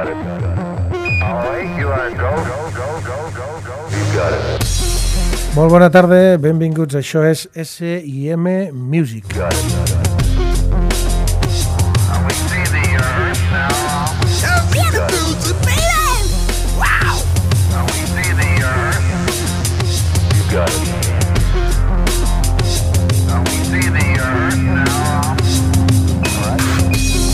got it. All right, you are go. You got it. Molt bona tarda, benvinguts. Això és S&M Music. Got it. We see the earth now. We see the earth. You got it. We see the earth now. All right.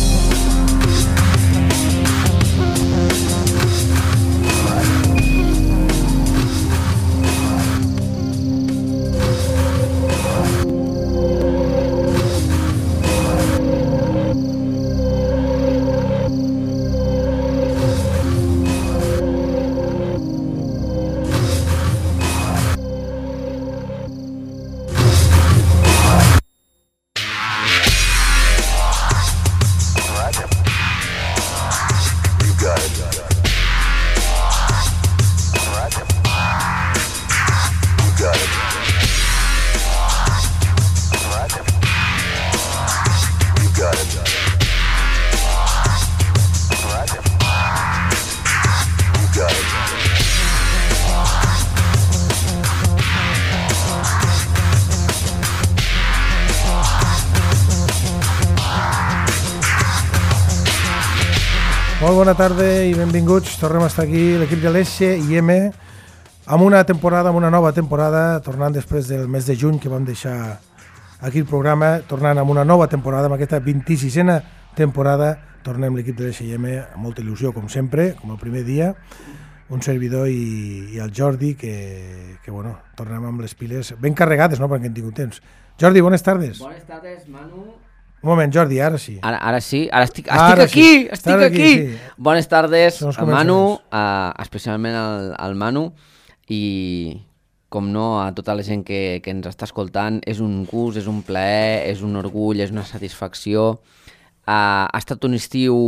Molt bona tarda i benvinguts. Tornem a estar aquí, l'equip de l'S&M, amb una nova temporada, tornant després del mes de juny que vam deixar aquí el programa, tornant amb una nova temporada, amb aquesta 26a temporada, tornem l'equip de l'S&M amb molta il·lusió, com sempre, com el primer dia, un servidor i el Jordi, que bueno, tornem amb les piles ben carregades, no?, perquè hem tingut temps. Jordi, bones tardes. Bones tardes, Manu. Un moment, Jordi, ara sí. Ara sí, estic aquí. Sí. Bones tardes, Manu, especialment al Manu, i com no, a tota la gent que ens està escoltant. És un gust, és un plaer, és un orgull, és una satisfacció. Ha estat un estiu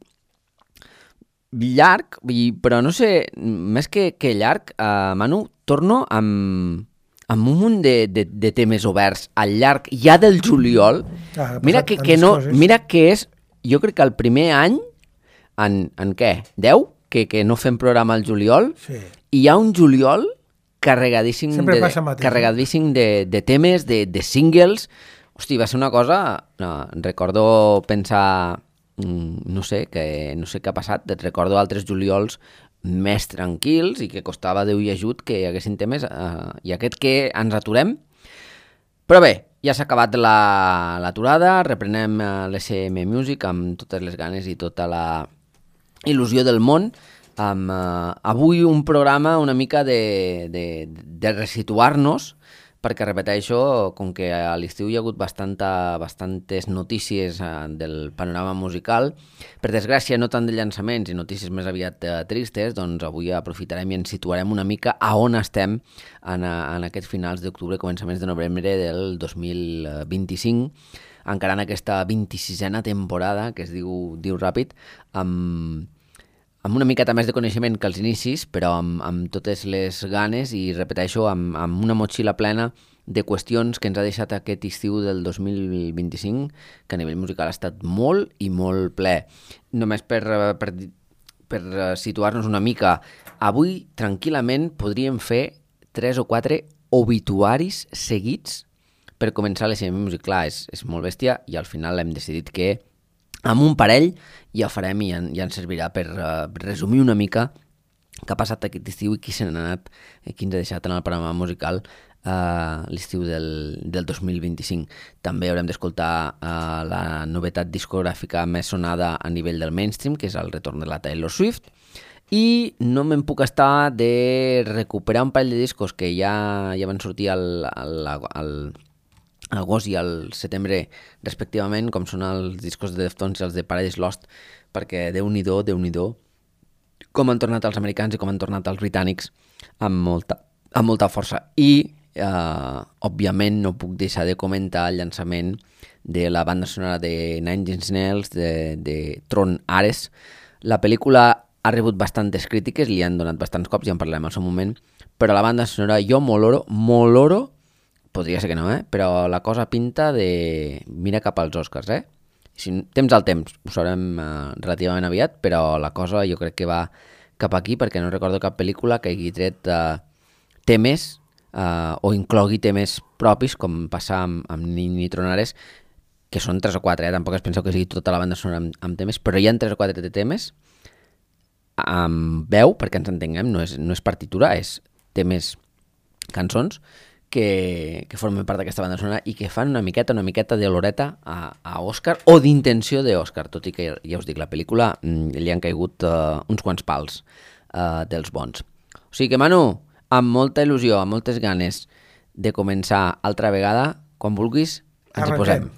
llarg, però no sé, més que llarg, Manu, torno amb un munt de temes oberts al llarg ja del juliol. Mira que és, jo crec que el primer any, en què? 10? Que no fem programa al juliol, sí. I hi ha un juliol carregadíssim de temes, de singles. Hosti, va ser una cosa... No, recordo pensar... No sé què ha passat. Recordo altres juliols més tranquils i que costava Déu i ajut que hi haguessin temes, i aquest que ens aturem. Però bé, ja s'ha acabat l'aturada, reprenem l'S&M Music amb totes les ganes i tota la il·lusió del món, amb avui un programa una mica de resituar-nos, perquè repeteixo, com que a l'estiu hi ha hagut bastantes notícies del panorama musical, per desgràcia no tant de llançaments i notícies més aviat tristes, doncs avui aprofitarem i ens situarem una mica a on estem en aquests finals d'octubre, començaments de novembre del 2025, encara en aquesta 26a temporada, que es diu ràpid, amb una miqueta més de coneixement que als inicis, però amb totes les ganes i, repeteixo, amb una motxilla plena de qüestions que ens ha deixat aquest estiu del 2025, que a nivell musical ha estat molt i molt ple. Només per situar-nos una mica, avui tranquil·lament podríem fer 3 o 4 obituaris seguits per començar l'S&M Music. Clar, és molt bèstia i al final hem decidit que amb un parell ja farem i ja ens servirà per resumir una mica què ha passat aquest estiu i qui se n'ha anat, qui ens ha deixat en el panorama musical l'estiu del 2025. També haurem d'escoltar la novetat discogràfica més sonada a nivell del mainstream, que és el retorn de la Taylor Swift, i no me'n puc estar de recuperar un parell de discos que ja van sortir al agost i al setembre respectivament, com són els discos de Deftones i els de Paradise Lost, perquè Déu-n'hi-do com han tornat els americans i com han tornat els britànics amb molta força. I òbviament no puc deixar de comentar el llançament de la banda sonora de Nine Inch Nails, de Tron Ares. La pel·lícula ha rebut bastantes crítiques, li han donat bastants cops, ja en parlarem al seu moment, però la banda sonora jo moloro, podria ser que no, però la cosa pinta de mira cap als Oscars, si temps al temps, ho sabrem relativament aviat, però la cosa jo crec que va cap aquí, perquè no recordo cap pel·lícula que hagi tret temes o inclogui temes propis, com passa amb Ni Tronares, que són 3 o 4, tampoc es penseu que sigui tota la banda sonora amb temes, però hi ha 3 o 4 temes amb veu, perquè ens entenguem, no és partitura, és temes, cançons, que formen part d'aquesta banda sonora i que fan una miqueta de loreta a Òscar, o d'intenció d'Òscar, tot i que ja us dic, la pel·lícula li han caigut uns quants pals dels bons. O sigui que, Manu, amb molta il·lusió, amb moltes ganes de començar altra vegada, quan vulguis, ens hi posem.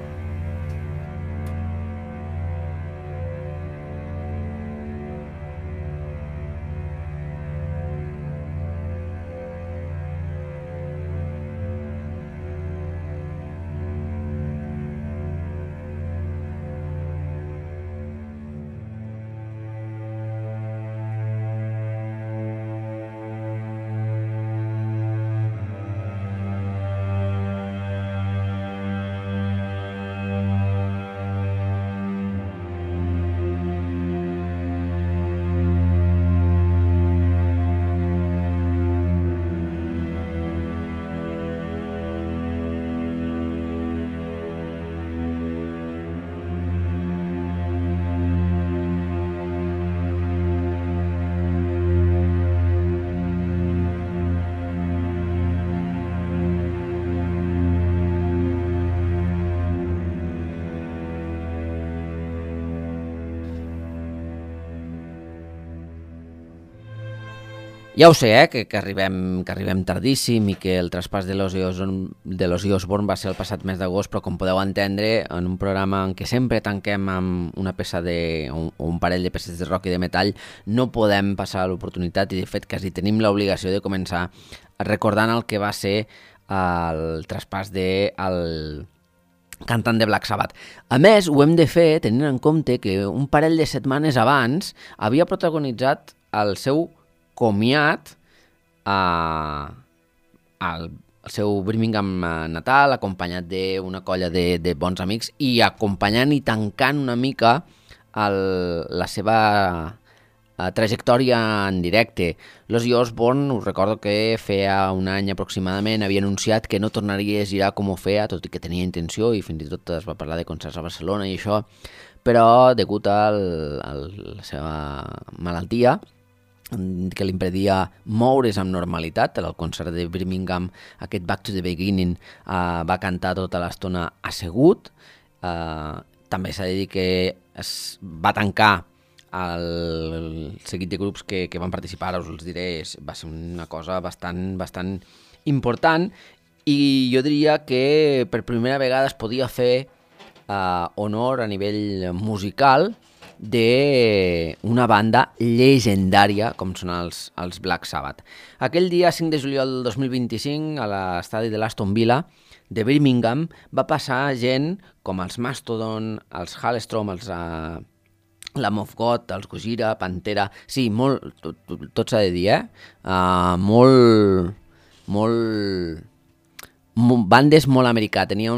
Ja ho sé, que arribem tardíssim i que el traspàs de l'Ozzy Osbourne va ser el passat mes d'agost, però com podeu entendre, en un programa en què sempre tanquem amb una peça o un parell de peces de rock i de metall, no podem passar l'oportunitat, i de fet quasi tenim l'obligació de començar recordant el que va ser el traspàs del cantant de Black Sabbath. A més, ho hem de fer tenint en compte que un parell de setmanes abans havia protagonitzat el seu comiat al seu Birmingham natal, acompanyat d'una colla de bons amics i acompanyant i tancant una mica la seva trajectòria en directe. L'Ozzy Osbourne, us recordo que feia un any aproximadament havia anunciat que no tornaria a girar com ho feia, tot i que tenia intenció, i fins i tot es va parlar de concerts a Barcelona i això, però degut a la seva malaltia, que li impedia moure's amb normalitat. El concert de Birmingham, aquest Back to the Beginning, va cantar tota l'estona assegut. També s'ha de dir que es va tancar el seguit de grups que van participar, us els diré, va ser una cosa bastant important, i jo diria que per primera vegada es podia fer honor a nivell musical d'una banda llegendària com són els Black Sabbath. Aquell dia, 5 de juliol del 2025, a l'estadi de l'Aston Villa de Birmingham, va passar gent com els Mastodon, els Halestrom, els Lamb of God, els Gojira, Pantera... Sí, tot s'ha de dir, bandes molt americà. Tenia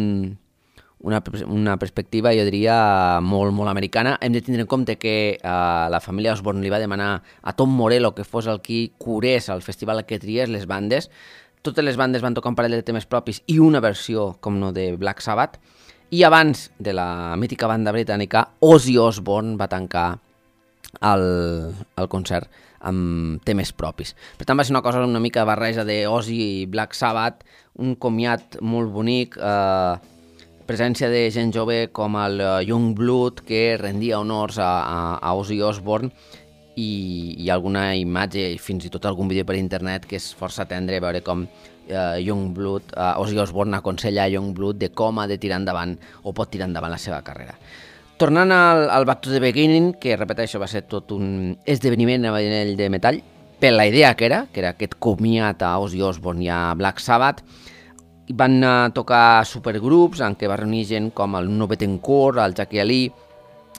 una perspectiva, jo diria, molt americana. Hem de tindre en compte que la família Osbourne li va demanar a Tom Morello que fos el qui curés al festival que triés les bandes. Totes les bandes van tocar un parell de temes propis i una versió, com no, de Black Sabbath. I abans de la mítica banda britànica, Ozzy Osbourne va tancar el concert amb temes propis. Per tant, va ser una cosa una mica barreja de Ozzy i Black Sabbath, un comiat molt bonic, presència de gent jove com el Youngblood, que rendia honors a Ozzy Osbourne, i alguna imatge i fins i tot algun vídeo per internet que és força tendre veure com Youngblood, Ozzy Osbourne aconsella a Youngblood de com ha de tirar endavant o pot tirar endavant la seva carrera. Tornant al Back to the Beginning, que repeteixo va ser tot un esdeveniment a nivell de metall, per la idea que era aquest comiat a Ozzy Osbourne i a Black Sabbath. Van tocar supergrups en què va reunir gent com el Nuno Bettencourt, el Jackie Ali,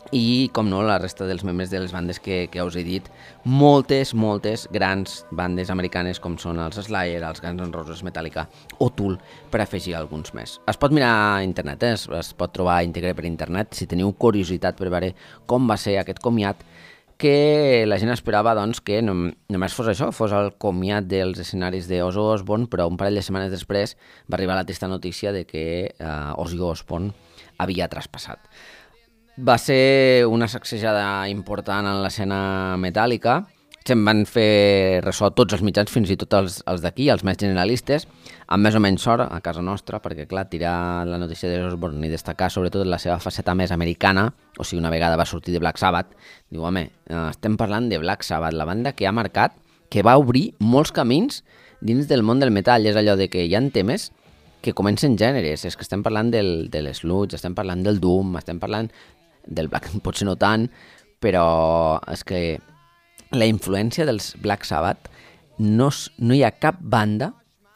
i, com no, la resta dels membres de les bandes que us he dit, moltes grans bandes americanes com són els Slayer, els Guns N' Roses, Metallica o Tool, per afegir alguns més. Es pot mirar a internet, es pot trobar íntegre per internet, si teniu curiositat per veure com va ser aquest comiat, que la gent esperava doncs, que només fos això, fos el comiat dels escenaris d'Ozzy Osbourne, però un parell de setmanes després va arribar la trista notícia de que Ozzy Osbourne havia traspassat. Va ser una sacsejada important en l'escena metàl·lica. Se'n van fer ressò tots els mitjans, fins i tot els d'aquí, els més generalistes, amb més o menys sort a casa nostra, perquè, clar, tirar la notícia d'Osbourne i destacar sobretot la seva faceta més americana, o sigui, una vegada va sortir de Black Sabbath, diu, home, estem parlant de Black Sabbath, la banda que ha marcat, que va obrir molts camins dins del món del metall. És allò de que hi ha temes que comencen gèneres, és que estem parlant de l'sludge, estem parlant del doom, estem parlant del black, potser no tant, però és que la influència dels Black Sabbath no hi ha cap banda,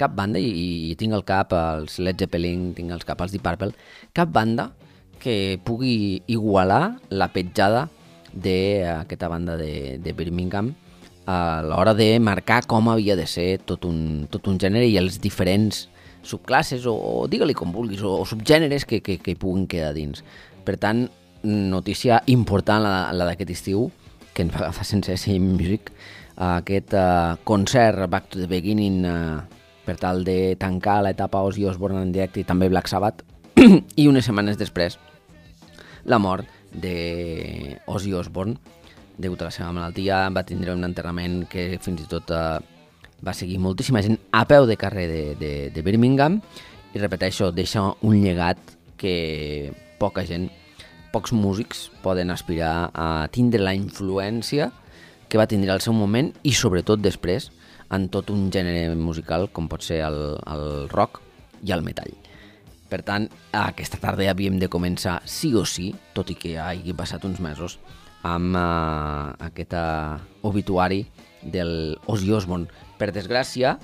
i tinc al cap els Led Zeppelin, tinc al cap els Deep Purple, cap banda que pugui igualar la petjada d'aquesta banda de Birmingham a l'hora de marcar com havia de ser tot un gènere i els diferents subclasses, o digue-li com vulguis, o subgèneres que hi puguin quedar dins. Per tant, notícia important la d'aquest estiu, que ens va agafar sense SM Music, aquest concert Back to the Beginning per tal de tancar l'etapa Ozzy Osbourne en directe i també Black Sabbath, i unes setmanes després la mort d'Ozzy Osbourne degut a la seva malaltia. Va tindre un enterrament que fins i tot va seguir moltíssima gent a peu de carrer de Birmingham, i repeteixo, deixa un llegat que pocs músics poden aspirar a tindre la influència que va tindre al seu moment i sobretot després en tot un gènere musical com pot ser el rock i el metall. Per tant, aquesta tarda havíem de començar sí o sí, tot i que hagi passat uns mesos, amb aquest obituari del Ozzy Osbourne. Per desgràcia,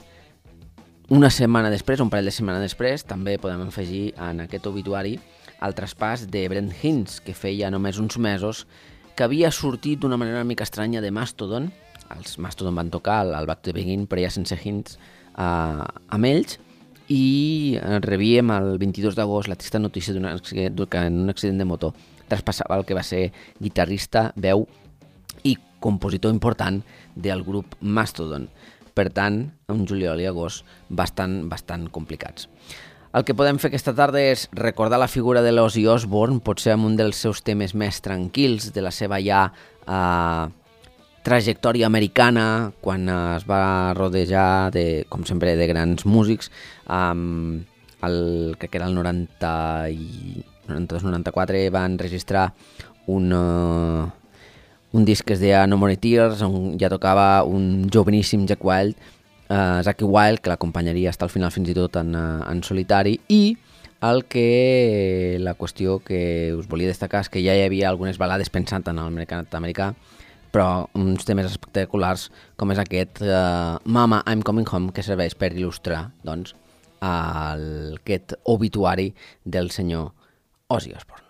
una setmana després, un parell de setmanes després, també podem afegir en aquest obituari el traspàs de Brent Hinds, que feia només uns mesos que havia sortit d'una manera una mica estranya de Mastodon. Els Mastodon van tocar al Back to the Beginning, però ja sense Hinds amb ells, i rebíem el 22 d'agost la trista notícia que en un accident de moto traspassava el que va ser guitarrista, veu i compositor important del grup Mastodon. Per tant, un juliol i agost bastant complicats. El que podem fer aquesta tarda és recordar la figura de l'Ozzy Osbourne, potser amb un dels seus temes més tranquils de la seva ja trajectòria americana, quan es va rodejar, com sempre, de grans músics. Crec que era el 92-94 van registrar un disc que es deia No More Tears, on ja tocava un joveníssim Zakk Wylde, que l'acompanyaria fins al final fins i tot en solitari, i la qüestió que us volia destacar és que ja hi havia algunes balades pensant en el mercat americà, però uns temes espectaculars com és aquest Mama, I'm Coming Home, que serveix per il·lustrar doncs, aquest obituari del senyor Ozzy Osbourne.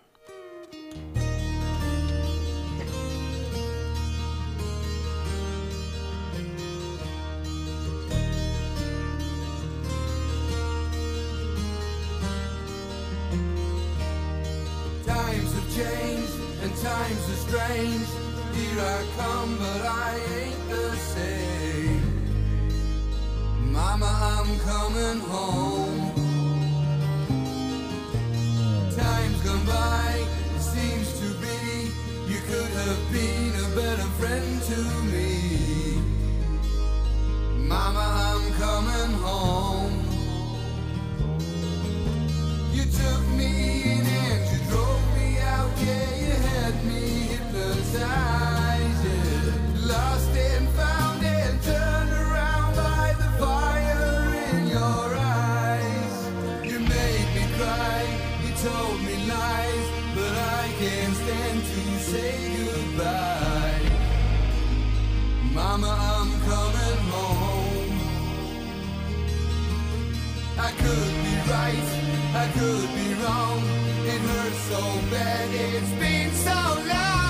Times are strange, here I come, but I ain't the same. Mama, I'm coming home. Time's gone by, it seems to be, you could have been a better friend to me. Mama, I'm coming home. You took me in and you drove me out, yeah. Lost and found and turned around by the fire in your eyes. You made me cry, you told me lies, but I can't stand to say goodbye. Mama, I'm coming home. I could be right, I could be wrong. It hurts so bad, it's been so long.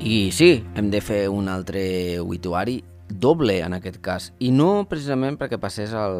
I sí, hem de fer un altre obituari doble en aquest cas, i no precisament perquè passés a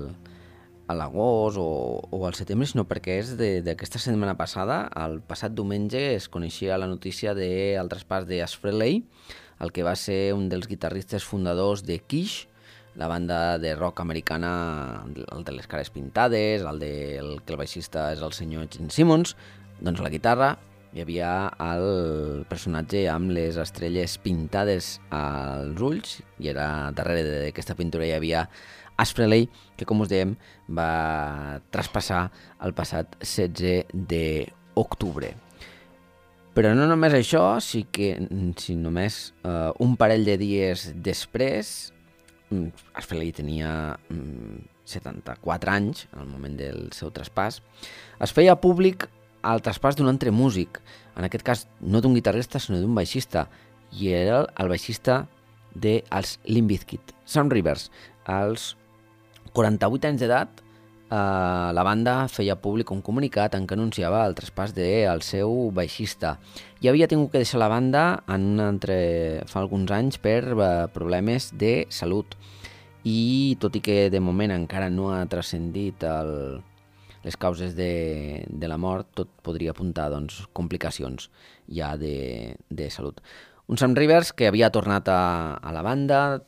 l'agost o al setembre, sinó perquè és d'aquesta setmana passada. El passat diumenge es coneixia la notícia del traspàs d'Ace Frehley, el que va ser un dels guitarristes fundadors de Kiss, la banda de rock americana, el de les cares pintades, que el baixista és el senyor Gene Simmons. Doncs la guitarra hi havia el personatge amb les estrelles pintades als ulls, i era darrere d'aquesta pintura hi havia Ace Frehley, que, com us dèiem, va traspassar el passat 16 d'octubre. Però no només això, sinó només un parell de dies després, Ace Frehley tenia 74 anys en el moment del seu traspàs, es feia públic el traspàs d'un altre músic, en aquest cas no d'un guitarrista sinó d'un baixista, i era el baixista dels Limp Bizkit, Sam Rivers. Als 48 anys d'edat, la banda feia públic un comunicat en què anunciava el traspàs del seu baixista. I havia tingut que deixar la banda fa alguns anys per problemes de salut. I tot i que de moment encara no ha transcendit les causes de la mort, tot podria apuntar complicacions ja de salut. Un Sam Rivers que havia tornat a la banda,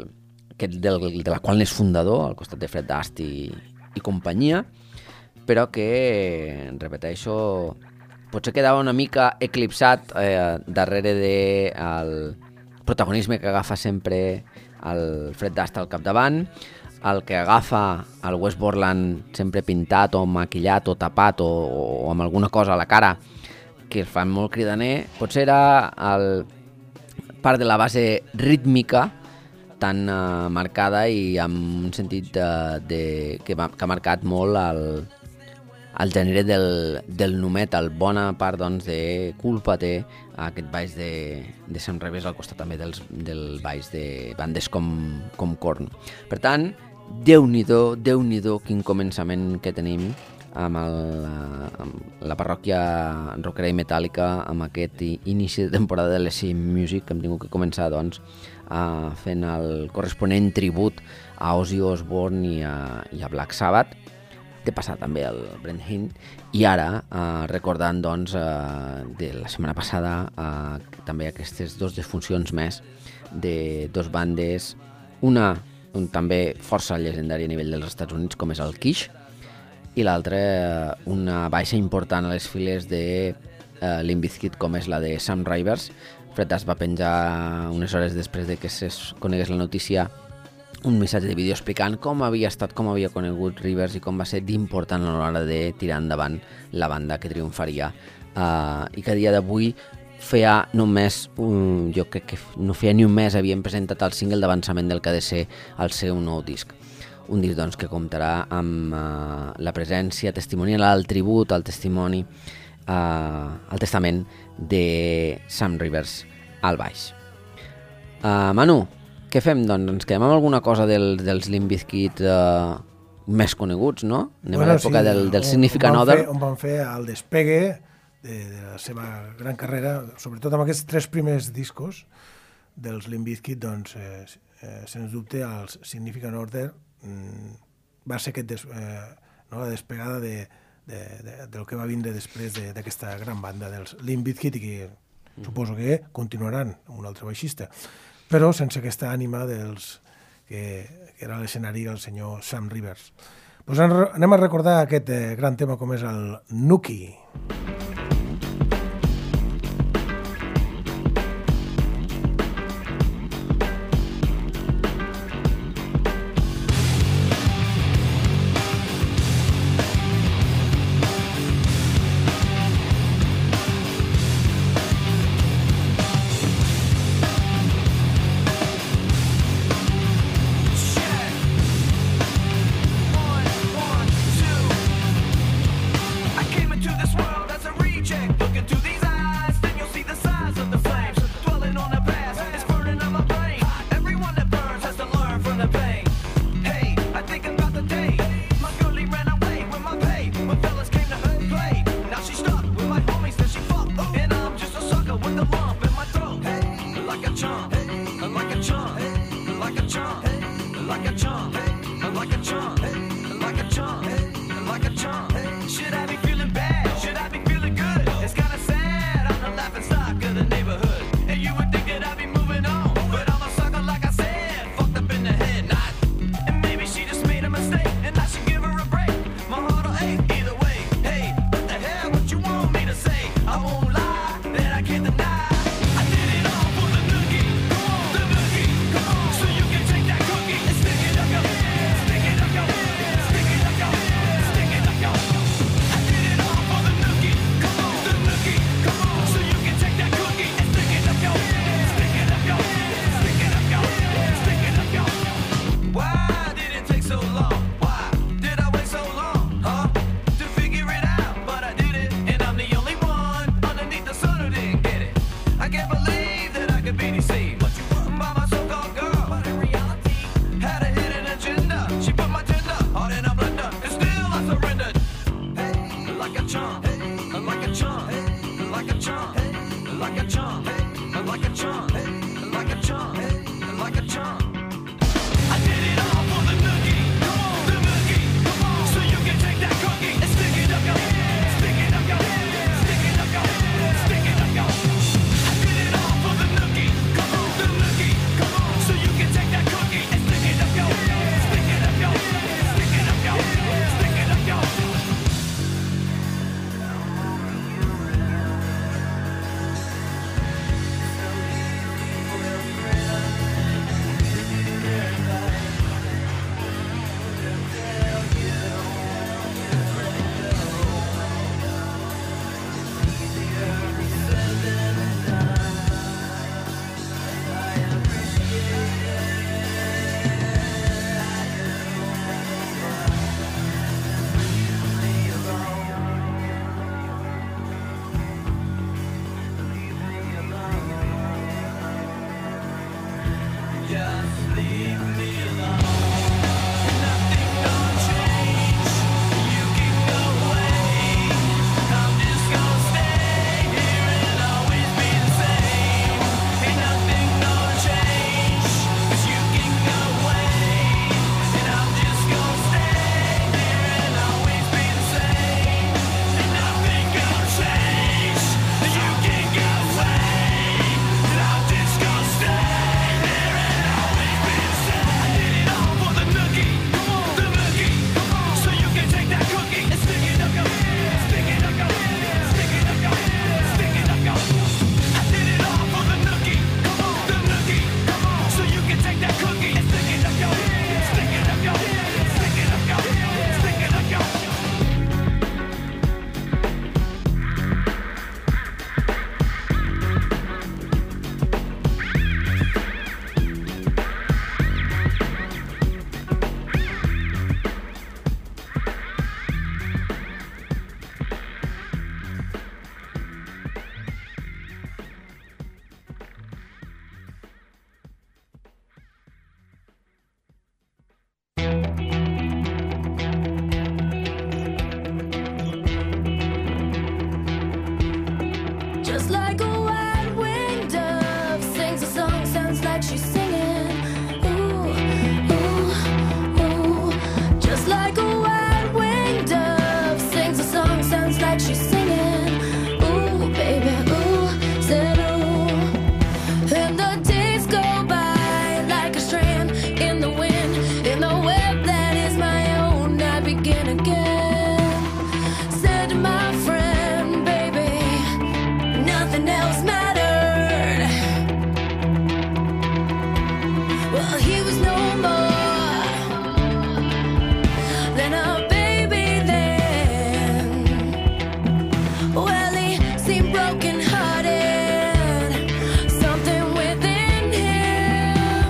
de la qual n'és fundador, al costat de Fred Durst i companyia, però que, repeteixo, potser quedava una mica eclipsat darrere del protagonisme que agafa sempre el Fred Durst al capdavant, el que agafa el Wes Borland sempre pintat o maquillat o tapat o amb alguna cosa a la cara que el fan molt cridaner, potser era part de la base rítmica tan marcada i amb un sentit que ha marcat molt el gènere del nu metal. Bona part de culpa té aquest baix de Sam Rivers al costat també del baix de bandes com Korn. Per tant, Déu-n'hi-do quin començament que tenim amb la parròquia rockera i metàl·lica, amb aquest inici de temporada de l'S Music, que hem tingut que començar fent el corresponent tribut a Ozzy Osbourne i a Black Sabbath, de passar també el Brent Hinn, i ara recordant de la setmana passada també aquestes dues defuncions més de dues bandes, una també força llegendària a nivell dels Estats Units, com és el Kiss, i l'altra una baixa important a les files de Limp Bizkit, com és la de Sam Rivers. Fred Durst va penjar unes hores després de que es conegués la notícia un missatge de vídeo explicant com havia conegut Rivers i com va ser d'important a l'hora de tirar endavant la banda que triomfaria, i que a dia d'avui feia només, jo crec que no feia ni un mes, havien presentat el single d'avançament del que ha de ser el seu nou disc. Un disc que comptarà amb la presència testimonial, el tribut, el testimoni, el testament de Sam Rivers al baix. Manu, què fem? Doncs ens quedem amb alguna cosa dels Limp Bizkit més coneguts, no? Anem a l'època del Significant Other. On van fer el despegue de la seva gran carrera, sobretot amb aquests 3 primers discos dels Limp Bizkit, doncs, sens dubte, el Significant Other va ser la despegada del que va vindre després d'aquesta gran banda dels Limp Bizkit, i que suposo que continuaran amb un altre baixista, però sense aquesta ànima que era a l'escenari el senyor Sam Rivers. Pues anem a recordar aquest gran tema com és el Nookie. I came into this world as like a chump, like a chump. Should I be feeling bad? Should I be feeling good? It's kinda sad, I'm the laughing stock of the neighborhood. And you would think that I'd be moving on, but I'm a sucker like I said, fucked up in the head, not. And maybe she just made a mistake, and I should give her a break. My heart'll ache either way. Hey, what the hell, what you want me to say? I won't lie, that I can't deny. I did it all for the nookie, the nookie. So you can take that cookie and stick it up your, stick it up your, stick it up your, stick it up your. I did it all for the nookie, the nookie. So you can take that cookie and stick it up your, stick it up your, stick it up your, stick it up your. Why did it take so long? Why did I wait so long? Huh? To figure it out, but I did it, and I'm the only one underneath the sun who didn't get it. I can't believe that I could be deceived by my so-called girl, but in reality had a hidden agenda. She put my tender heart in a blender, and still I surrendered. Hey, like a chump, like a chump, like a chump, like a chump, like a chump, like a chump, like a chump. I did it all for the nookie, the nookie. So you can take that cookie and stick it up your, stick it up your, stick it up your, stick it up your. I did it all for the nookie, the nookie. So you can take that cookie and stick it up your, stick it up your, stick it up your, stick it up your. Just leave me alone. Nothing gonna change. You can go away. I'm just gonna stay here and always be the same. Ain't nothing gonna change. 'Cause you can go away. And I'm just gonna stay here and always be the same. Ain't nothing gonna change. You can go away. And I'm just gonna stay. I did it all for the nookie, the nookie. So you can take that cookie and stick it up your, stick it up your, stick it up your, stick it up your. I did it all for the nookie, the nookie. So you can take that cookie and stick it up your, stick it up your, stick it up your, stick it up your. Just like a white-winged dove sings a song, sounds like she's singing. Ooh, ooh, ooh. Just like a white-winged dove sings a song, sounds like she's singing. Ooh, baby, ooh, said ooh. And the days go by like a strand in the wind, in the web that is my own. I begin again. Said my friend, baby, nothing else mattered. Well, he was no more than a baby then. Well, he seemed broken-hearted, something within him.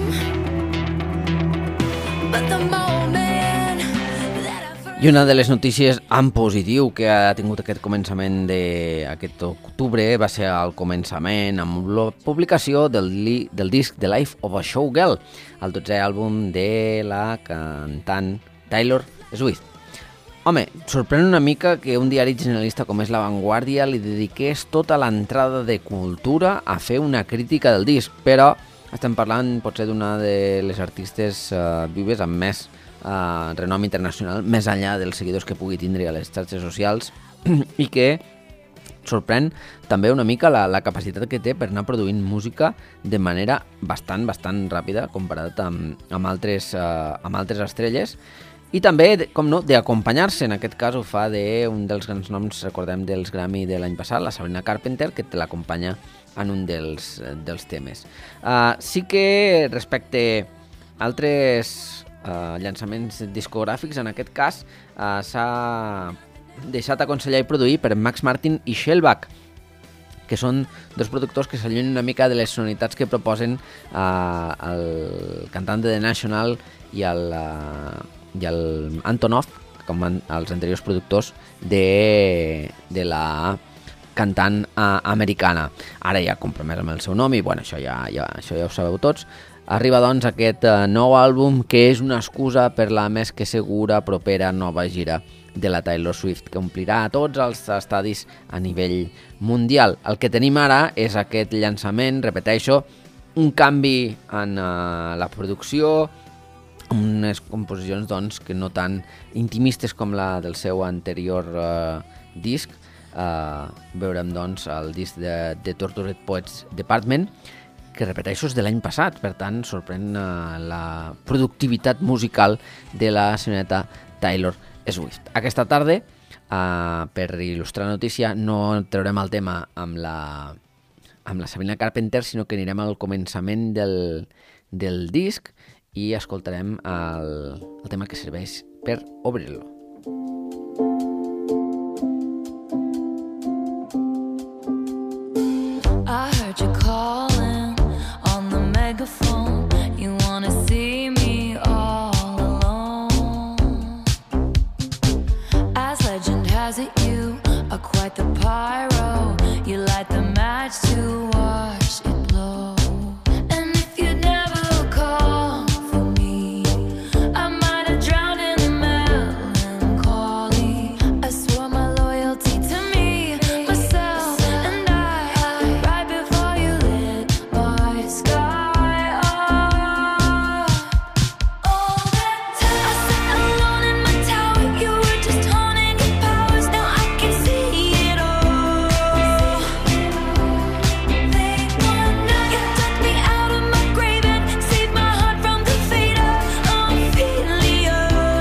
But the moment that I first... I una de les notícies en positiu que ha tingut aquest començament d'aquest octubre va ser el començament amb la publicació del disc The Life of a Showgirl, el 12è àlbum de la cantant Taylor Swift. Home, sorprèn una mica que un diari generalista com és La Vanguardia li dediqués tota l'entrada de cultura a fer una crítica del disc, però estem parlant potser d'una de les artistes vives amb més renom internacional, més enllà dels seguidors que pugui tindre a les xarxes socials, i que sorprèn també una mica la capacitat que té per anar produint música de manera bastant ràpida comparat amb altres estrelles, i també, com no, d'acompanyar-se. En aquest cas ho fa d'un dels grans noms, recordem, dels Grammy de l'any passat, la Sabrina Carpenter, que te l'acompanya en un dels temes. Sí que respecte a altres llançaments discogràfics, en aquest cas s'ha deixat aconsellar i produir per Max Martin i Shellback, que són dos productors que s'allunyen una mica de les sonoritats que proposen el cantant de The National i el Antonov, com els anteriors productors de la cantant americana. Ara ja compromès amb el seu nom i bueno, això ja ho sabeu tots. Arriba doncs aquest nou àlbum, que és una excusa per la més que segura propera nova gira de la Taylor Swift, que omplirà tots els estadis a nivell mundial. El que tenim ara és aquest llançament, repeteixo, un canvi en la producció, unes composicions doncs, que no tan intimistes com la del seu anterior disc. Veurem doncs el disc de Tortured Poets Department, que repeteixo és de l'any passat, per tant sorprèn la productivitat musical de la senyoreta Taylor Swift. Aquesta tarda, per il·lustrar la notícia, no traurem el tema amb la Sabrina Carpenter, sinó que anirem al començament del disc i escoltarem el tema que serveix per obrir-lo. I heard you calling on the megaphone. You wanna see me all alone. As legend has it, you are quite the pyro. You light the match to watch it blow. And if you'd never called for me, I might have drowned in the melancholy. I swore my loyalty to me, myself, and I, right before you lit my sky up. All that time I sat alone in my tower, you were just honing your powers. Now I can see it all. They wanna, you dug me out of my grave and saved my heart from the fate of Ophelia.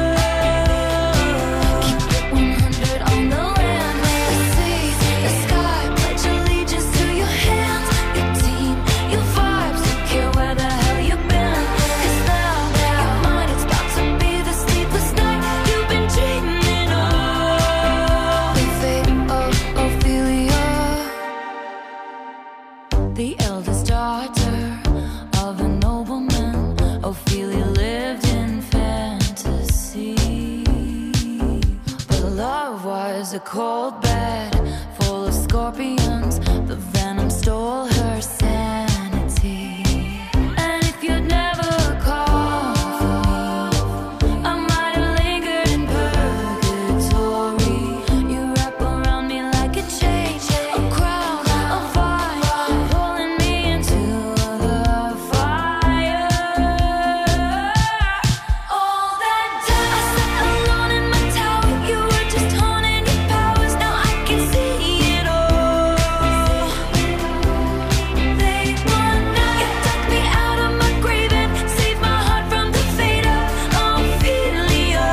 Keep it 100 on the land, the sea, the sky. Pledge allegiance to your hands, your team, your vibes. Don't care where the hell you've been, 'cause now your mind, it's about to be the sleepless night you've been dreaming of. The fate of Ophelia, the eldest daughter of a nobleman. Ophelia lived in fantasy, but her love was a cold bed full of scorpions. The venom stole her sanity. And if you'd never called for me, I might have lingered in purgatory. You wrap around me like a chain, a crown, a vine, pulling me into the fire. All that time I sat alone in my tower, you were just honing your powers. Now I can see it all. They wanna, you dug me out of my grave and saved my heart from the fate of Ophelia.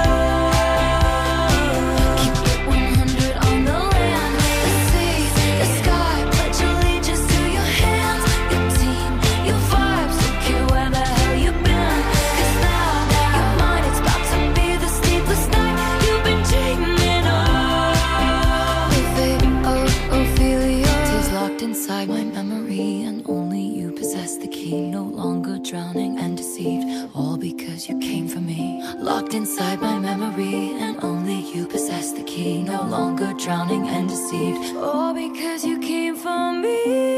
Keep it 100 on the land, the sea, the sky. Pledge allegiance to your hands, your team, your vibes. Don't care where the hell you've been, 'cause now your mind, it's about to be the sleepless night you've been dreaming of. The fate of Ophelia is locked inside my memory, and only you possess the key. No longer drowning and deceived, all because you came for me. Locked inside my memory, and only you possess the key. No longer drowning and deceived, all because you came for me.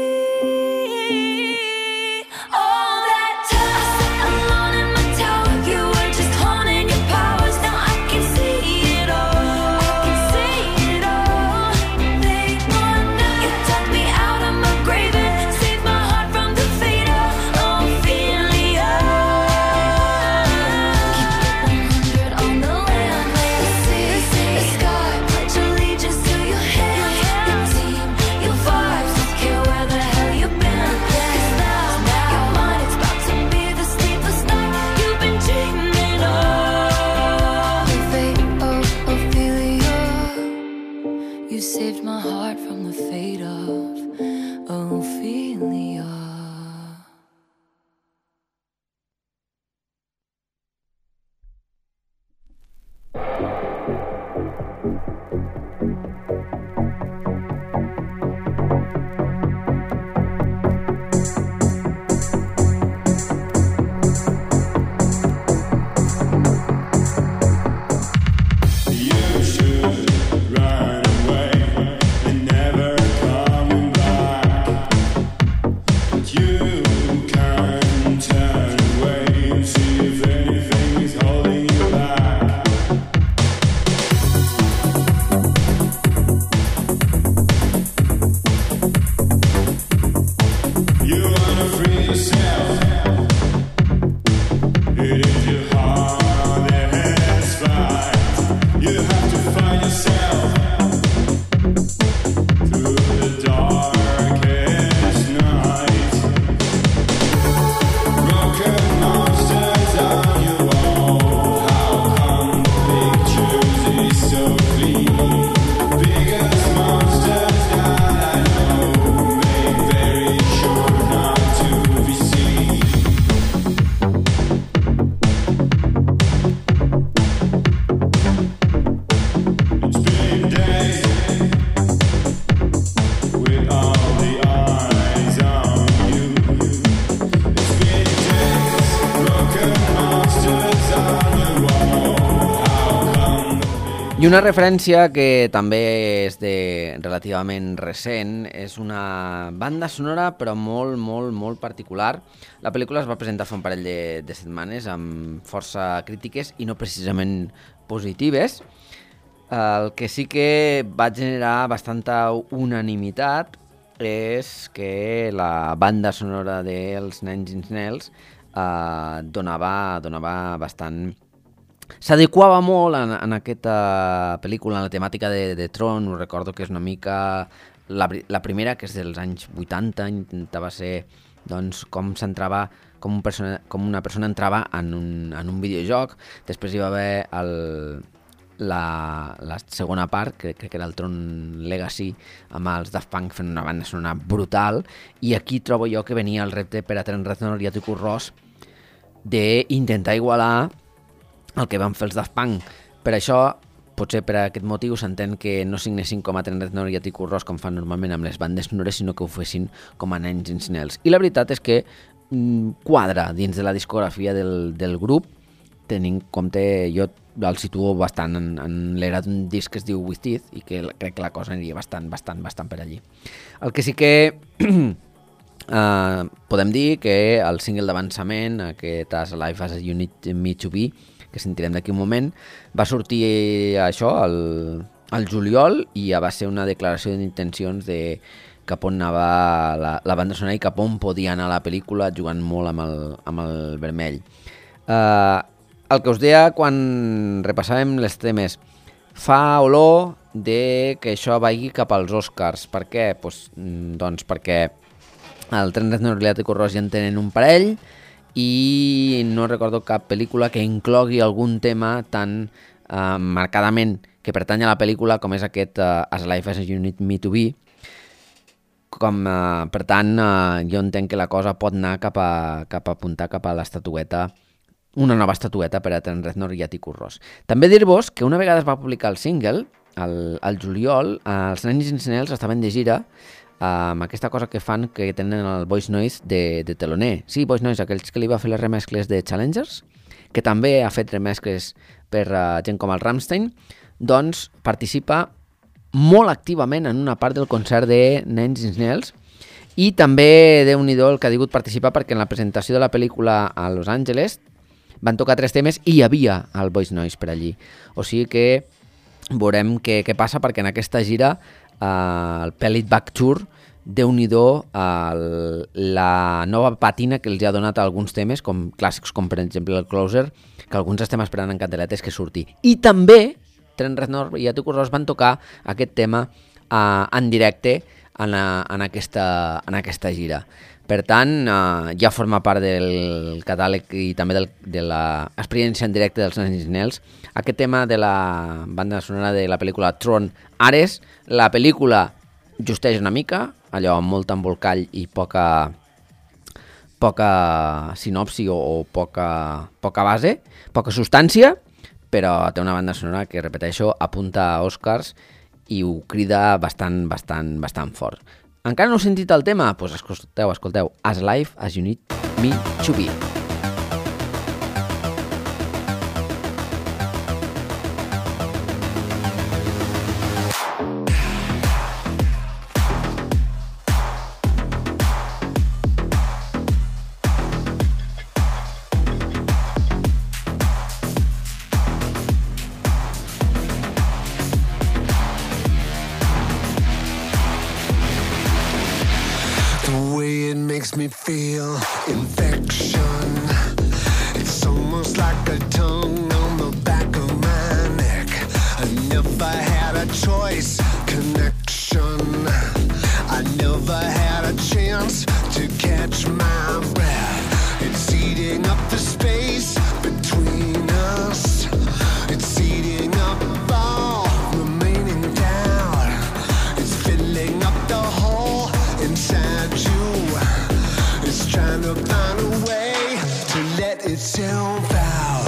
All that time I sat alone in my tower, you were just honing your powers. Now I can see it all. I can see it all. They wanna, you dug me out of my grave and saved my heart from the fate of Ophelia. Keep it 100 I una referència que també és de relativament recent és una banda sonora però molt particular. La pel·lícula es va presentar fa un parell de setmanes amb força crítiques i no precisament positives. El que sí que va generar bastanta unanimitat és que la banda sonora dels Nine Inch Nails donava bastant... S'adequava molt en aquesta pel·lícula, en la temàtica de Tron. Ho recordo que és una mica la primera, que és dels anys 80, intentava ser doncs, com s'entrava, com una persona entrava en un videojoc. Després hi va haver la segona part, que crec que era el Tron Legacy, amb els Daft Punk fent una banda sonora brutal, i aquí trobo jo que venia el repte per a Trent Reznor i Atticus Ross d'intentar igualar el que van fer els Daft Punk. Per això, potser per aquest motiu, s'entén que no signessin com a Trent Reznor i Atticus Ross com fan normalment amb les bandes sonores, sinó que ho fessin com a Nine Inch Nails. I la veritat és que quadra dins de la discografia del grup, tenint en compte, jo el situo bastant en l'era d'un disc que es diu With Teeth i que crec que la cosa aniria bastant per allí. El que sí que podem dir que el single d'avançament, aquest As Alive As You Need Me To Be, que sentirem d'aquí un moment, va sortir això al juliol i ja va ser una declaració d'intencions de cap on anava la banda sonora i cap on podia anar la pel·lícula, jugant molt amb el vermell. El que us deia quan repassàvem les temes, fa olor de que això vagi cap als Oscars. Per què? Doncs perquè el Trent Reznor i Atticus Ross ja en tenen un parell i no recordo cap pel·lícula que inclogui algun tema tan marcadament que pertany a la pel·lícula com és aquest As Life As You Need Me To Be. Per tant, jo entenc que la cosa pot anar cap a apuntar cap a l'estatueta, una nova estatueta per a Trent Reznor i Atticus Ross. També dir-vos que una vegada es va publicar el single, al juliol, els Nine Inch Nails estaven de gira amb aquesta cosa que fan, que tenen el Voice Noise de teloner. Sí, Voice Noise, aquells que li va fer les remescles de Challengers, que també ha fet remescles per gent com el Rammstein, doncs participa molt activament en una part del concert de Nine Inch Nails i també, Déu-n'hi-do, el que ha digut participar, perquè en la presentació de la pel·lícula a Los Angeles van tocar 3 temes i hi havia el Voice Noise per allí. O sigui que veurem què passa, perquè en aquesta gira el Pellet Back Tour, Déu-n'hi-do la nova patina que els ha donat a alguns temes, com clàssics com per exemple el Closer, que alguns estem esperant en candeletes que surti. I també Trent Reznor i Atticus Ross van tocar aquest tema en directe en aquesta gira. Per tant, ja forma part del catàleg i també de l'experiència en directe dels Nine Inch Nails. Aquest tema de la banda sonora de la pel·lícula Tron Ares. La pel·lícula justeix una mica, allò amb molt embolcall i poca sinopsi o poca base, poca substància, però té una banda sonora que, repeteixo, apunta a Oscars i ho crida bastant fort. Encara no heu sentit el tema? Doncs escolteu, As Life As You Need Me To Be. Me feel infection. It's almost like a tongue on the back of my neck. I never had a choice, connection. I never had a chance to catch my breath. It's eating up the space between us. It's eating up all remaining doubt. It's filling up the hole inside you. It's trying to find a way to let itself out.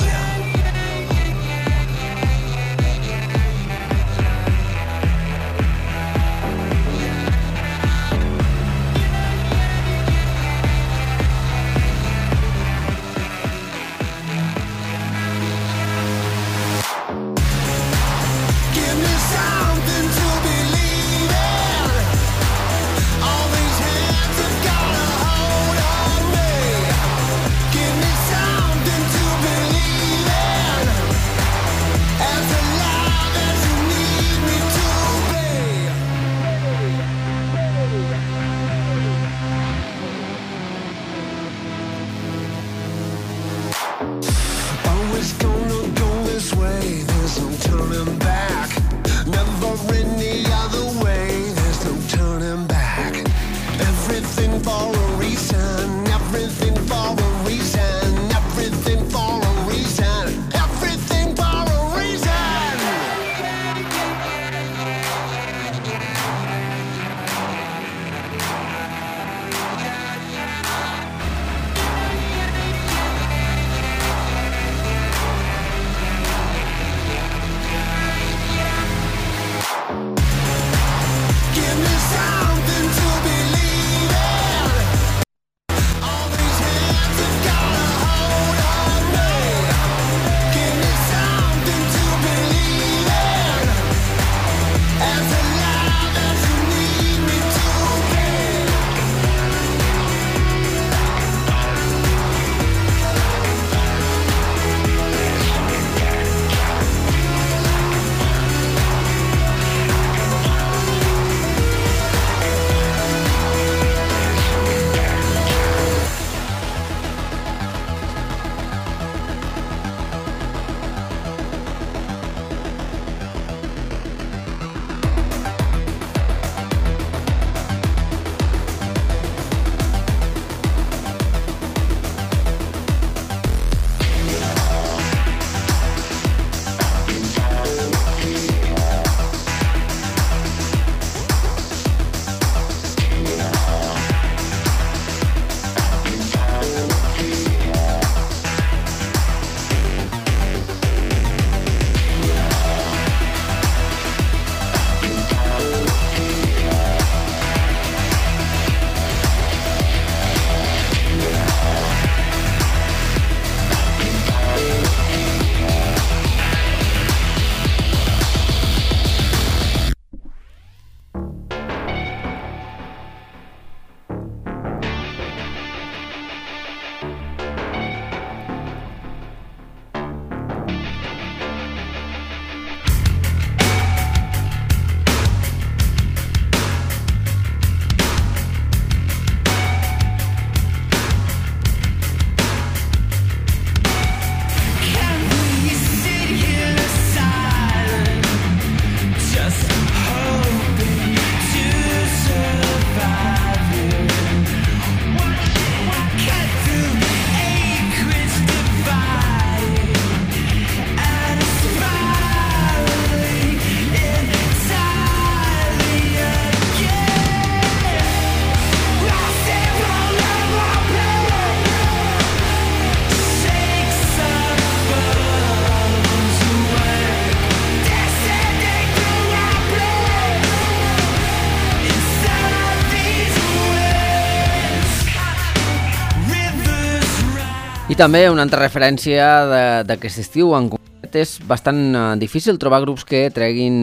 I també una altra referència d'aquest estiu, en concret, és bastant difícil trobar grups que treguin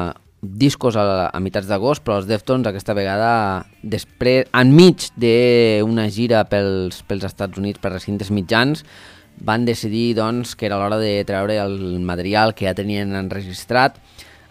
discos a meitats d'agost, però els Deftones aquesta vegada, després, enmig d'una gira pels Estats Units, per recintes mitjans, van decidir doncs, que era l'hora de treure el material que ja tenien enregistrat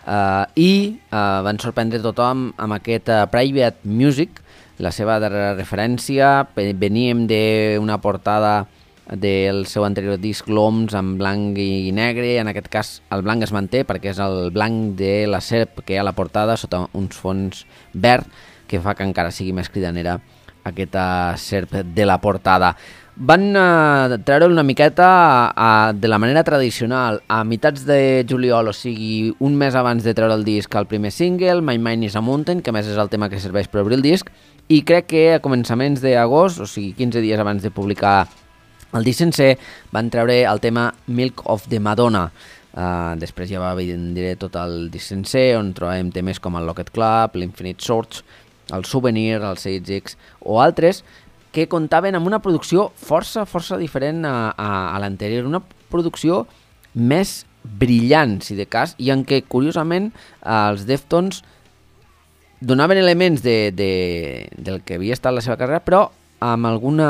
i van sorprendre tothom amb aquest Private Music, la seva darrera referència. Veníem d'una portada del seu anterior disc L'Oms en blanc i negre. En aquest cas el blanc es manté perquè és el blanc de la serp que hi ha a la portada sota uns fons verd, que fa que encara sigui més cridanera aquesta serp de la portada. Van treure una miqueta de la manera tradicional a meitats de juliol, o sigui un mes abans de treure el disc, el primer single, My Mind is a Mountain, que més és el tema que serveix per obrir el disc, i crec que a començaments d'agost, o sigui 15 dies abans de publicar el disc sencer, van treure el tema Milk of the Madonna. Després ja va vindre tot el disc sencer, on trobem temes com el Locket Club, l'Infinite Swords, el Souvenir, el 6X o altres que comptaven amb una producció força diferent a l'anterior, una producció més brillant, si de cas, i en què, curiosament, els Deftones donaven elements del que havia estat la seva carrera, però amb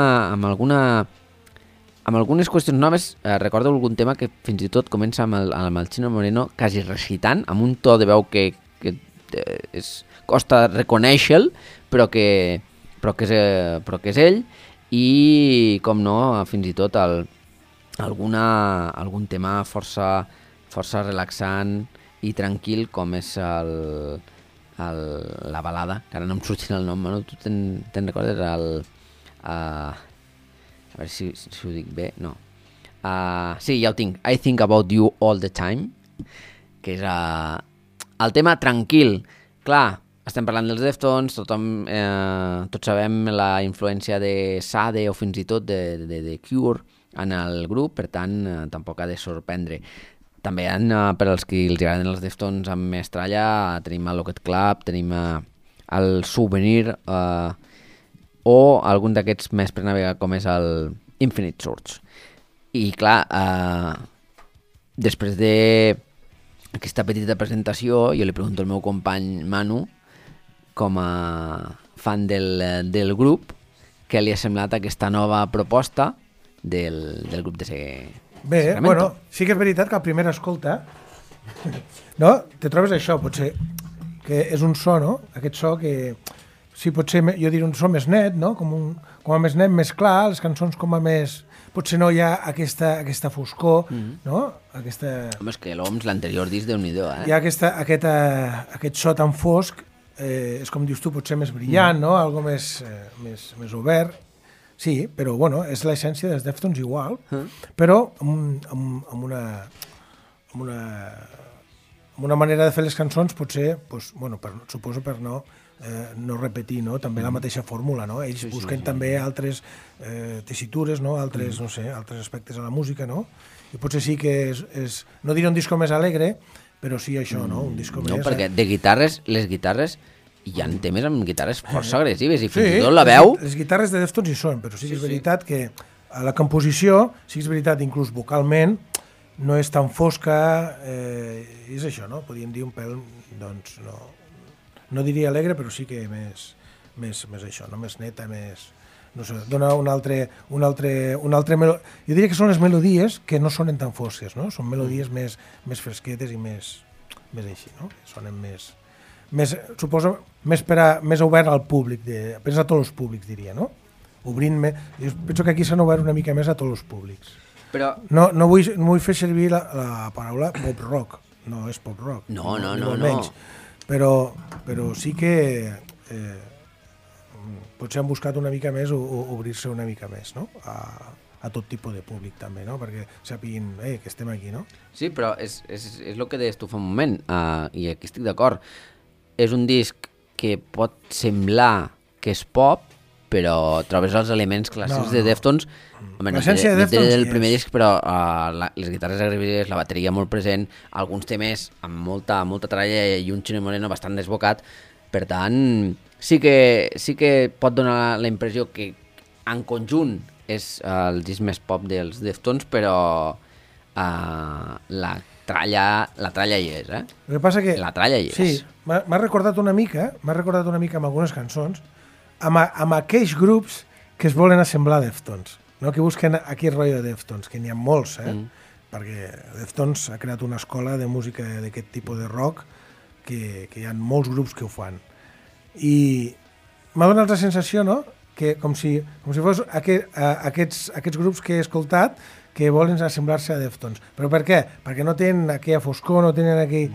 algunes qüestions noves. Recordo algun tema que fins i tot comença amb el Chino Moreno quasi recitant, amb un to de veu que costa reconèixer-lo, però que és ell, i, com no, fins i tot algun tema força relaxant i tranquil, com és la balada, que ara no em sortirà el nom, no? Tu te'n recordes? A veure si ho dic bé, no. Sí, ja ho tinc. I Think About You All The Time, que és el tema tranquil. Clar, estem parlant dels Deftones, tots sabem la influència de Sade o fins i tot de Cure en el grup, per tant, tampoc ha de sorprendre. També per als que els agraden els Deftones amb més tralla, tenim el Locket Club, tenim el Souvenir, o algun d'aquests més per navegar, com és el Infinite Surge. I clar, després d'aquesta petita presentació, jo li pregunto al meu company Manu, com a fan del grup, què li ha semblat aquesta nova proposta del grup de Bé, bueno, sí que és veritat que a primera escolta, no? Te trobes això, potser, que és un so, no? Aquest so que, sí, potser, jo diria un so més net, no? Com a més net, més clar, les cançons com a més... Potser no hi ha aquesta foscor, no? Home, és que l'OMS, l'anterior disc, Déu-n'hi-do, Hi ha aquest so tan fosc, és com dius tu, potser més brillant, no? Algo més obert. Sí, però bueno, és l'essència dels Deftones igual, però amb una manera de fer les cançons potser, pues, bueno, suposo per no repetir, no? També la mateixa fórmula, no? Ells busquen també altres tessitures, no? Altres aspectes a la música, no? I potser sí que és no diré un disco més alegre, però sí això, no? Un disco més... No, perquè de guitarres, les guitarres, hi ha temes amb guitarres força agressives i fins i tot la veu... Les guitarres de Deftones hi són, però sí que és veritat que a la composició, sí que és veritat, inclús vocalment, no és tan fosca, és això, no? Podríem dir un pèl, doncs, no diria alegre, però sí que més això, no? Més neta, més... No sé, dona un altre jo diria que són les melodies que no sonen tan fosques, no? Són melodies més fresquetes i més així, no? Sonen més suposo, més obert al públic, més a tots els públics, diria, no? Jo penso que aquí s'han obert una mica més a tots els públics. Però... No vull fer servir la paraula pop rock, no és pop rock. No. Però sí que potser han buscat una mica més obrir-se una mica més, no? A tot tipus de públic també, no? Perquè sàpiguin que estem aquí, no? Sí, però és el que deies tu fa un moment, i aquí estic d'acord. És un disc que pot semblar que és pop, però trobes els elements clàssics de Deftones. Home, no té del primer disc, però les guitarres agressives, la bateria molt present, alguns temes amb molta tralla i un Chino Moreno bastant desbocat. Per tant, sí que pot donar la impressió que en conjunt és el disc més pop dels Deftones, però la tralla hi és, El que passa que... La tralla hi és. Sí, m'ha recordat una mica amb algunes cançons, amb aquells grups que es volen assemblar a Deftones, no? Que busquen aquell rotllo de Deftones, que n'hi ha molts, perquè Deftones ha creat una escola de música d'aquest tipus de rock que hi ha molts grups que ho fan. I m'ha donat la sensació, no?, que com si fos aquests grups que he escoltat que volen assemblar-se a Deftones. Però per què? Perquè no tenen aquella foscor, no tenen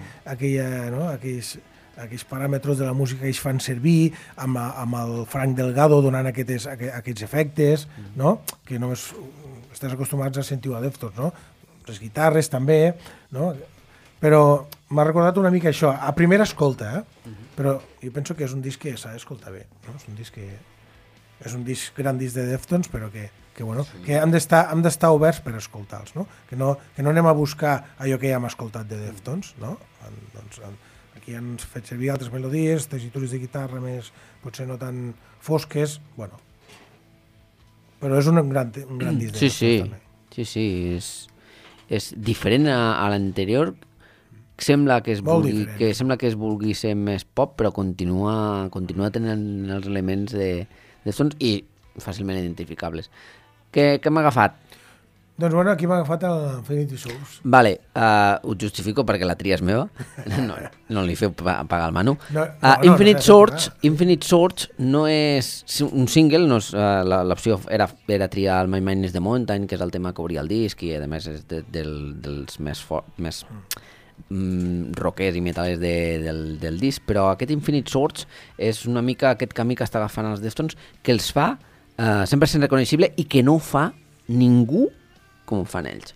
aquells paràmetres de la música que ells fan servir, amb el Frank Delgado donant aquests efectes, no? Que només estàs acostumats a sentir a Deftones, no? Les guitarres també, no? Però m'ha recordat una mica això, a primera escolta, però jo penso que és un disc que s'ha d'escoltar bé, no? És un gran disc de Deftones, però que hem d'estar oberts per escoltar-los, no? Que no anem a buscar allò que ja hem escoltat de Deftones, no? Doncs aquí han fet servir altres melodies, tessitures de guitarra més, potser no tan fosques, bueno. Però és un gran disc de Deftones, també. Sí, és diferent a l'anterior, sembla que es vulgui ser més pop, però continua tenint els elements de sons i fàcilment identificables. Què m'ha agafat? Doncs bueno, aquí m'ha agafat el Infinity Source. Vale, ho justifico perquè la tria és meva. No li feu pagar el Manu. Infinite Swords no és un single, no és, l'opció era triar el My Mind is the Mountain, que és el tema que obria el disc i a més és dels més rockers i metalers del disc, però aquest Infinite Swords és una mica aquest camí que està agafant els Deftones, que els fa 100% reconeixible i que no ho fa ningú com ho fan ells.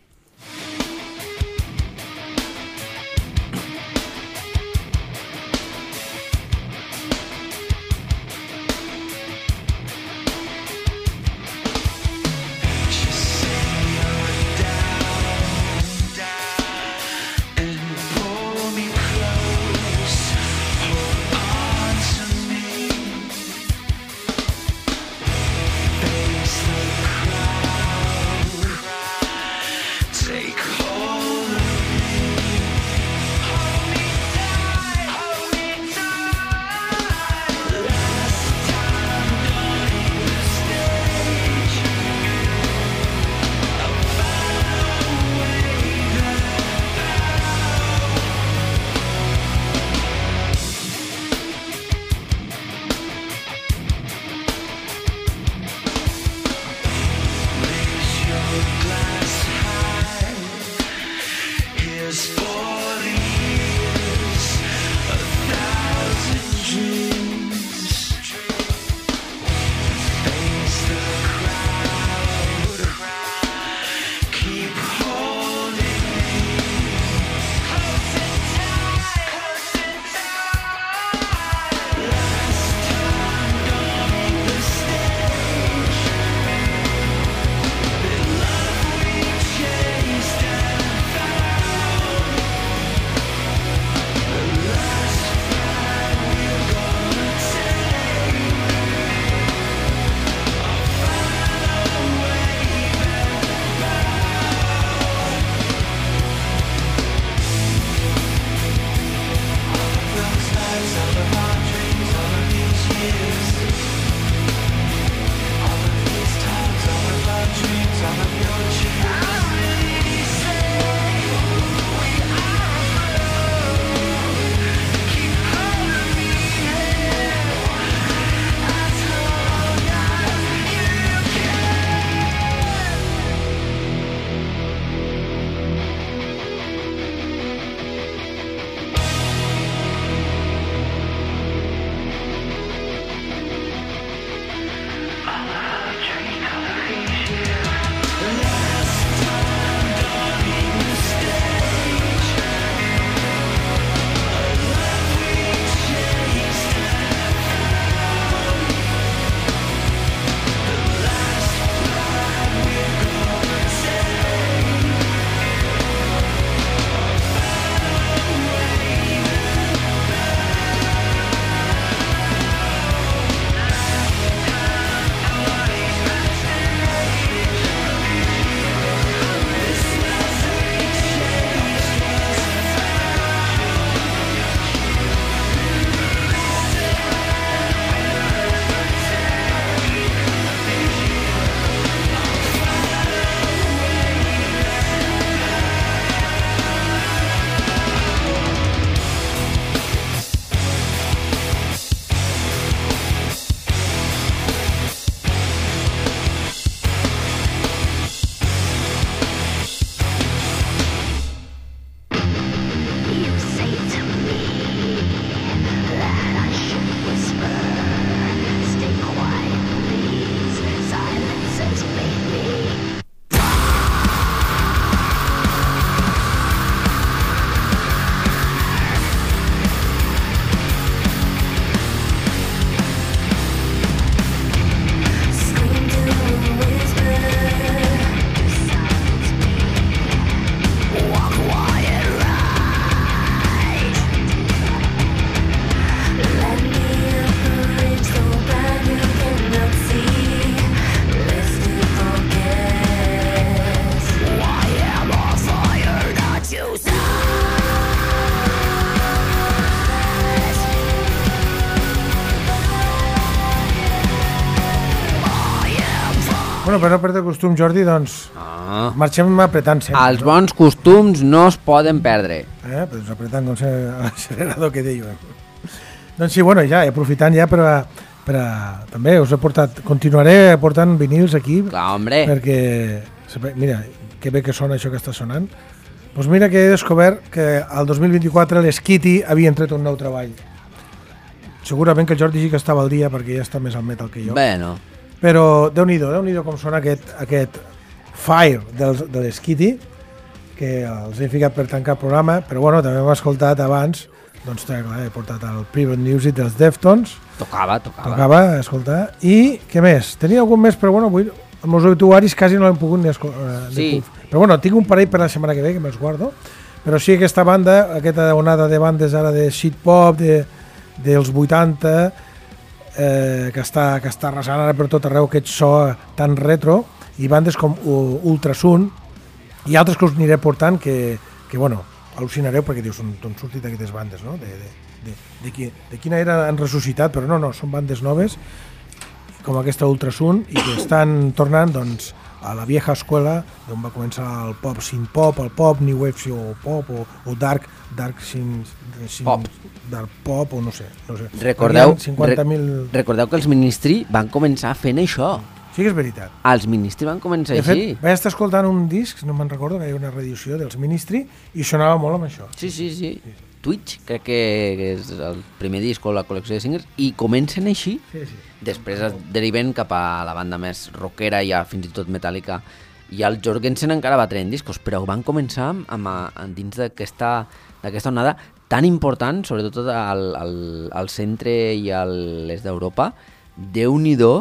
Bueno, per no perdre el costum, Jordi, doncs marxem apretant sempre. Els bons costums no es poden perdre. Pues apretant com l'accelerador que deia. Doncs sí, bueno, ja, aprofitant ja per a també us he portat, continuaré portant vinils aquí. Clar, hombre. Perquè, mira, que bé que sona això que està sonant. Doncs mira que he descobert que al 2024 l'Skitty havien tret un nou treball. Segurament que el Jordi sí que estava al dia perquè ja està més al metal que jo. Bueno. Però Déu-n'hi-do com sona aquest Fire de l'Skitty, que els he ficat per tancar el programa, però bueno, també hem escoltat abans, doncs clar, he portat el Private Music dels Deftones. Tocava, escoltar. I què més? Tenia algun més, però bueno, avui amb els obituaris quasi no l'hem pogut ni escoltar. Sí. Però bueno, tinc un parell per la setmana que ve, que me'ls guardo. Però sí aquesta banda, aquesta onada de bandes ara de shitpop, dels 80, que està arrasant ara per tot arreu aquest so tan retro, i bandes com Ultrasun, i altres que us aniré portant que bueno, al·lucinareu perquè dius, on sortit aquestes bandes, no? De quina era han ressuscitat, però no, són bandes noves, com aquesta Ultrasun, i que estan tornant, doncs, a la vieja escuela, d'on va començar el pop synth-pop, el pop, new wave o pop, o dark pop. Dark pop, o no sé. Recordeu que els Ministry van començar fent això. Sí que és veritat. Els Ministry van començar així. De fet, vaig estar escoltant un disc, no me'n recordo, que hi havia una reedició dels Ministry, i sonava molt amb això. Sí. Twitch, crec que és el primer disc o la col·lecció de singles, i comencen així. Sí. Després es deriven cap a la banda més rockera, ja fins i tot metàl·lica, i el Jorgensen encara va tenir discos, però van començar dins d'aquesta onada tan important, sobretot al centre i a l'est d'Europa. Déu-n'hi-do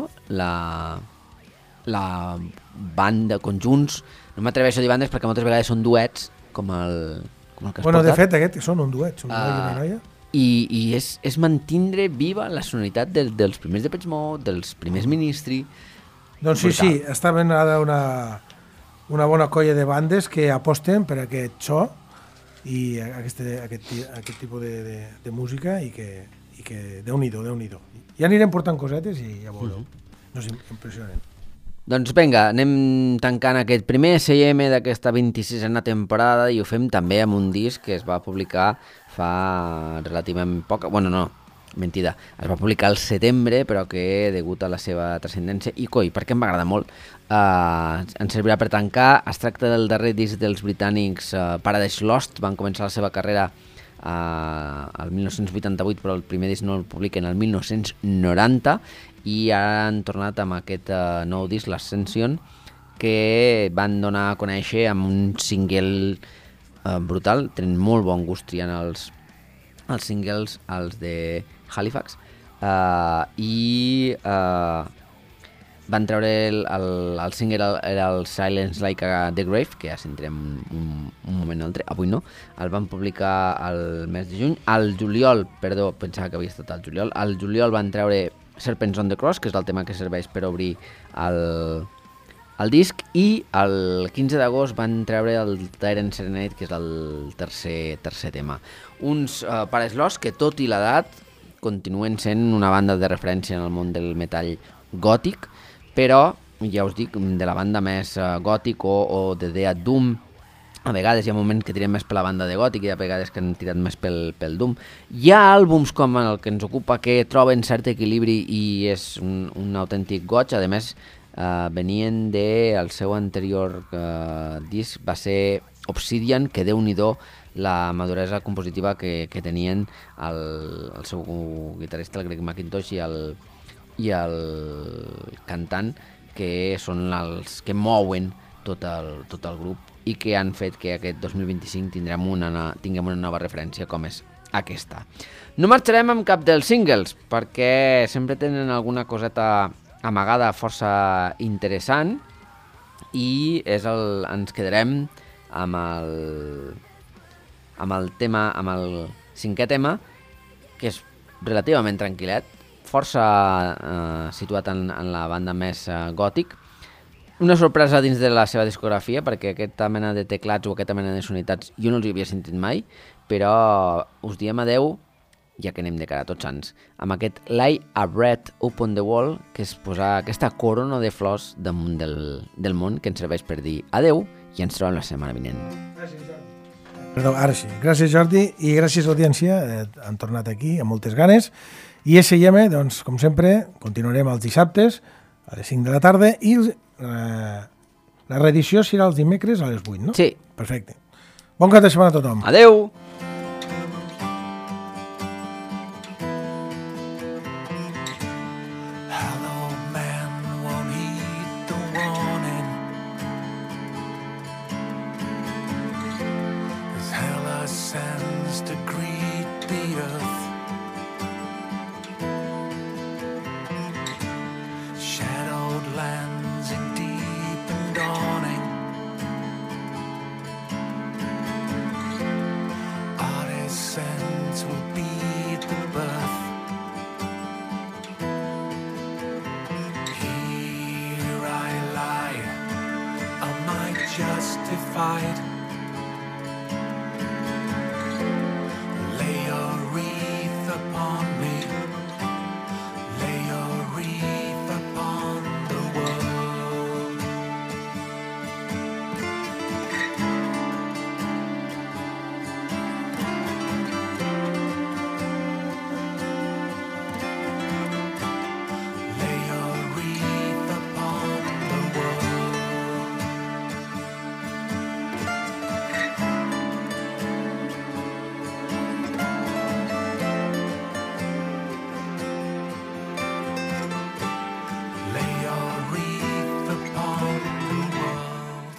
la banda, conjunts, no m'atreveixo a dir bandes perquè moltes vegades són duets, com el que has portat. De fet, aquests són un duet, són una noia. I és mantindre viva la sonoritat dels primers Depeche Mode, dels primers Ministry. Doncs sí, està ben ara una bona colla de bandes que aposten per aquest so i aquest tipus de música i que Déu-n'hi-do. Ja anirem portant cosetes i ja veureu. No és impressionant. Doncs vinga, anem tancant aquest primer SIM d'aquesta 26a temporada i ho fem també amb un disc que es va publicar fa relativament poc... Bueno, no, mentida. Es va publicar al setembre, però que, degut a la seva transcendència, i perquè em va agradar molt, ens servirà per tancar. Es tracta del darrer disc dels britànics Paradise Lost. Van començar la seva carrera el 1988, però el primer disc no el publiquen el 1990, i ara han tornat amb aquest nou disc, l'Ascension, que van donar a conèixer amb un single brutal. Tenen molt bon gust triant els singles, els de Halifax, i van treure el single, era el Silence Like the Grave, que ja sentirem un moment o altre, avui no, el van publicar el mes de juny. Al juliol, perdó, pensava que havia estat al juliol van treure Serpents on the Cross, que és el tema que serveix per obrir el disc, i el 15 d'agost van treure el Tyrant Serenade, que és el tercer tema. Uns Paradise Lost que, tot i l'edat, continuen sent una banda de referència en el món del metall gòtic, però, ja us dic, de la banda més gòtic o de Death Doom. A vegades hi ha moments que tirem més per la banda de gòtic i a vegades que han tirat més pel Doom. Hi ha àlbums com el que ens ocupa que troben cert equilibri i és un autèntic goig. A més, venien del seu anterior disc, va ser Obsidian, que Déu-n'hi-do la maduresa compositiva que tenien el seu guitarrista, el Greg McIntosh, i el cantant, que són els que mouen tot el grup i que han fet que aquest 2025 tinguem una nova referència com és aquesta. No marxarem amb cap dels singles perquè sempre tenen alguna coseta amagada força interessant i ens quedarem amb el cinquè tema, que és relativament tranquil·let, força situat en la banda més gòtic. Una sorpresa dins de la seva discografia, perquè aquesta mena de teclats o aquesta mena de sonoritats jo no els hi havia sentit mai, però us diem adeu ja que anem de cara a Tots Sants, amb aquest Lay a Wreath Upon the Wall, que és posar aquesta corona de flors damunt del món, que ens serveix per dir adeu i ens trobem la setmana vinent. Perdó, ara sí. Gràcies, Jordi, i gràcies a l'audiència. Han tornat aquí amb moltes ganes. I S&M, doncs, com sempre, continuarem els dissabtes a les 5 de la tarda i la reedició serà els dimecres a les 8, no? Sí. Perfecte. Bon cap de setmana a tothom. Adeu! Hello, man, won't heed the warning. As hell ascends to greet the earth, shadowed lands in deep and dawning. Artisans will beat the birth. Here I lie, am I justified? Lay a wreath upon me, lay a wreath upon the world. Lay a wreath upon the world. Lay a wreath upon the world.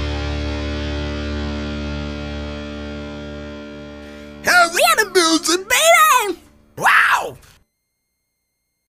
Rihanna builds a